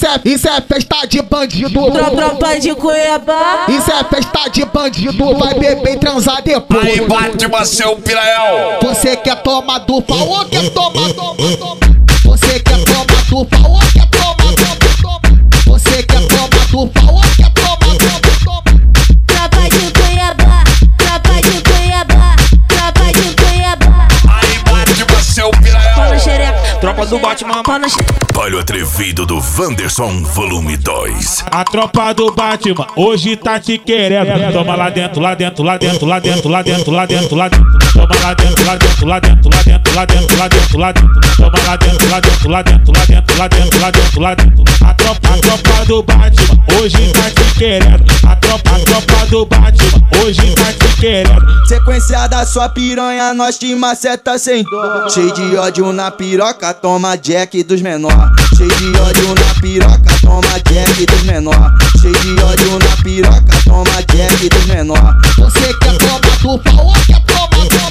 Isso é festa de bandido. Tropa de Cuiabá. Isso é festa de bandido. Vai beber e transar depois. Aí bate seu piranhão. Você quer tomar do pau ou quer tomar? Você quer tomar do pau ou quer tomar? Você quer tomar do pau ou quer tomar? Tropa de Cuiabá. Tropa de Cuiabá. Tropa de Cuiabá. Aí bate seu piranhão. Pau na xereca. Tropa do Batman. Pau na xereca. Olha o atrevido do Wanderson, volume 2. A tropa do Batman hoje tá te querendo. Toma lá dentro, lá dentro, lá dentro, lá dentro, lá dentro, lá dentro, lá dentro. Toma lá dentro, lá dentro, lá dentro, lá dentro, lá dentro, lá dentro, lá dentro. Toma lá dentro, lá dentro, lá dentro, lá dentro, lá dentro, lá dentro, lá dentro. A tropa do Batman hoje tá te querendo. A tropa do Batman hoje tá te querendo. Sequência da sua piranha, nós te maceta sem dó. Cheio de ódio na piroca, toma jack dos menor. Cheio de ódio na piroca, toma jack dos menor. Cheio de ódio na piroca, toma jack dos menor. Você quer tomar do pau ou quer tomar?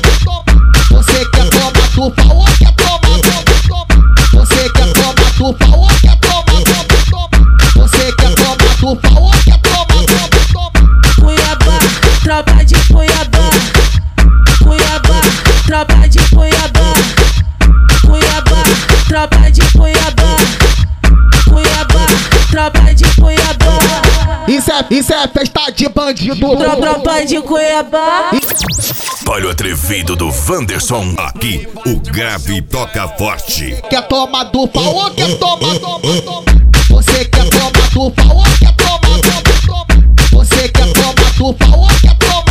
Você quer tomar do pau ou quer tomar? Você quer tomar do pau ou quer tomar? Você quer tomar do pau ou quer tomar? Cuiabá. Tropa de Cuiabá. Cuiabá. Tropa de Cuiabá. Cuiabá. Tropa de Cuiabá. Cuiabá. Tropa de Cuiabá. Isso é festa de bandido. Tropa de Cuiabá. Olha o atrevido do Wanderson. Aqui, o grave toca forte. Quer tomar do pau ou quer tomar? Você quer tomar do pau ou quer tomar? Você quer tomar do pau ou quer tomar?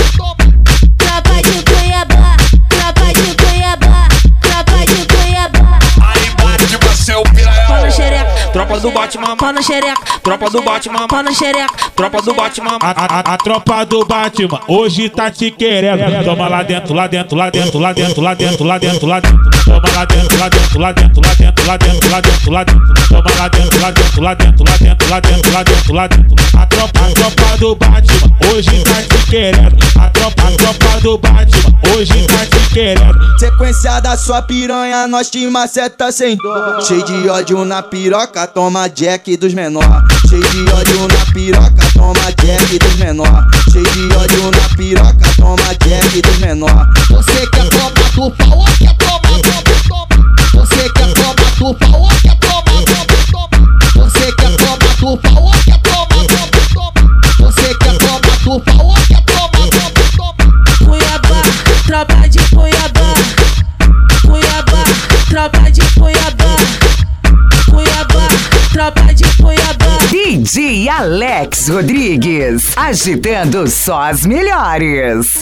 Tropa de Cuiabá. Tropa de Cuiabá. Tropa de Cuiabá. Aí bate seu piranhão. Pau na xereca. Tropa do Batman. Pau na xereca. Tropa do Batman. Pau na xereca. Tropa do Batman. A tropa do Batman hoje tá te querendo. Toma lá dentro, lá dentro, lá dentro, lá dentro, lá dentro, lá dentro, lá dentro. Toma lá dentro, lá dentro, lá dentro, lá dentro, lá dentro, lá dentro, lá dentro. Toma lá dentro, lá dentro, lá dentro, lá dentro, lá dentro, lá dentro, lá dentro. A tropa do Batman hoje tá te querendo. A tropa do Batman hoje tá te querendo. Sequência da sua piranha, nós te maceta sem dó. Cheio de ódio na piroca, toma jack dos menor. Cheio de ódio na piroca, toma jack dos menor. Cheio de ódio na piroca, toma jack dos menor. Você quer tomar do pau ou quer tomar? Você quer tomar do pau ou quer tomar? Você quer tomar do pau ou quer tomar? Você quer tomar do pau ou quer tomar? Cuiabá. Tropa de Cuiabá. Cuiabá. Tropa de Cuiabá. Cuiabá. Tropa de Cuiabá. DJ Alex Rodrigues, agitando só as melhores.